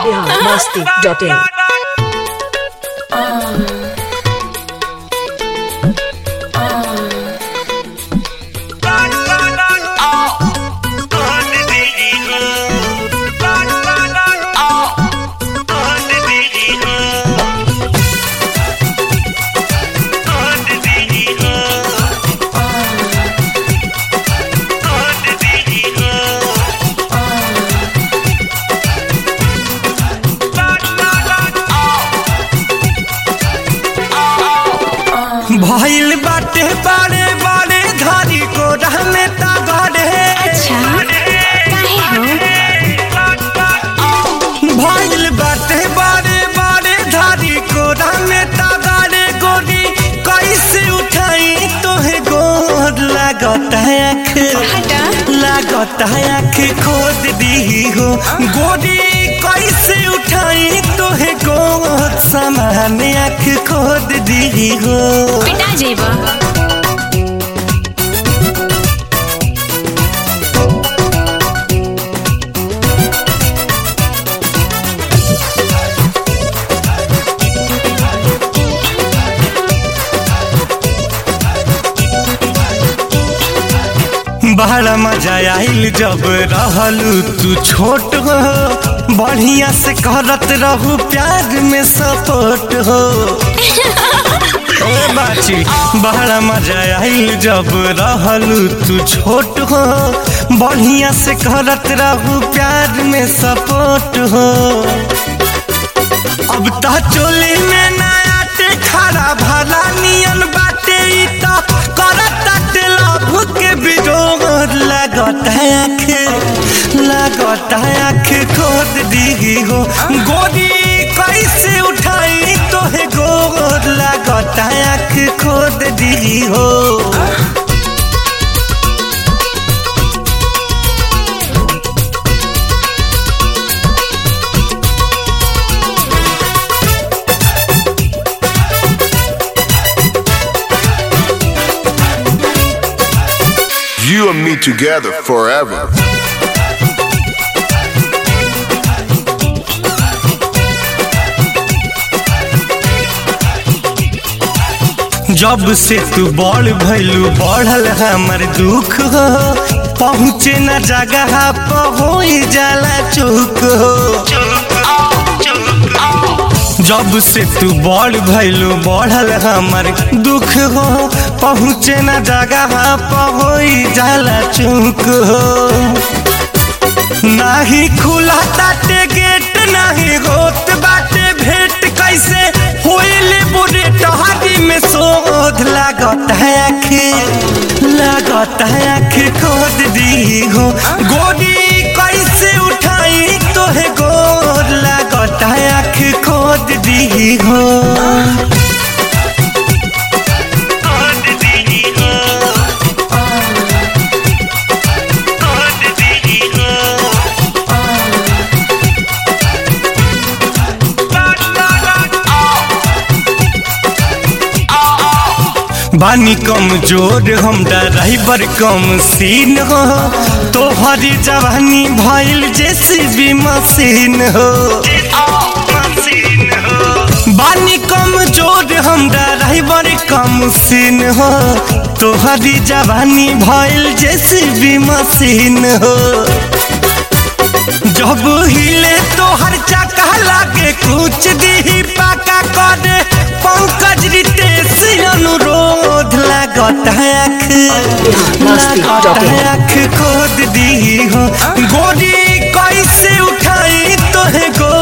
biharmasti.in. भइल बाटे बारे बारे धारी को रहने तागड़े। अच्छा काहे हो? भइल बाटे बारे बारे धारी को रहने तागड़े गोरी कैसे उठाई तोहे गोर लागत है आँख खोद दी हो गोरी कैसे उठाई तोहे गोर समान आँख खोद दी हो। पिटा जेबा बड़ा मजा आइल जब रहलू तू छोट हो बढ़िया से करत रहू प्यार में सपोर्ट हो। ए बाची बड़ा मजा आइल जब रहलू तू छोट हो बढ़िया से करत रहू प्यार में सपोर्ट हो। अब तो चोली में नया ते खड़ा भला नियन बाटे तो करत लव के बिजोर लागत है आँख खोद दी हो गोरी कैसे उठाई तोहे गोर लागत है आँख खोद दी हो। You and me together forever. जब से तू बड़ भइलू बढ़ल हमर दुख हो पहुँचे न जगह पर हो जाला चुक हो। जब से तू बड़ भइलू बढ़ल हमर दुख हो पहुँचे न जगह पर हो जाला चुक हो। नाही खुला ताटे गेट नाही होत बाटे भेंट कैसे होइले बुरे टहरी में शोध लागत है आँख खोद दी हो गोरी कैसे उठाई तोहे गोर लागत है आँख खोद दी हो। बानी कम जोर हम ड्राइवर कम सीन हो तोहरी जवानी भइल जेसीबी मशीन हो। बानी कम जोर हम ड्राइवर कम सीन हो तोहरी जवानी भइल जेसीबी मशीन हो। जब हिले तोहर चक्का लागे कुछ दी पाका करे पंकज रितेश अनुरोध लागत है आँख खोद दी हो गोरी कैसे उठाई तोहे गो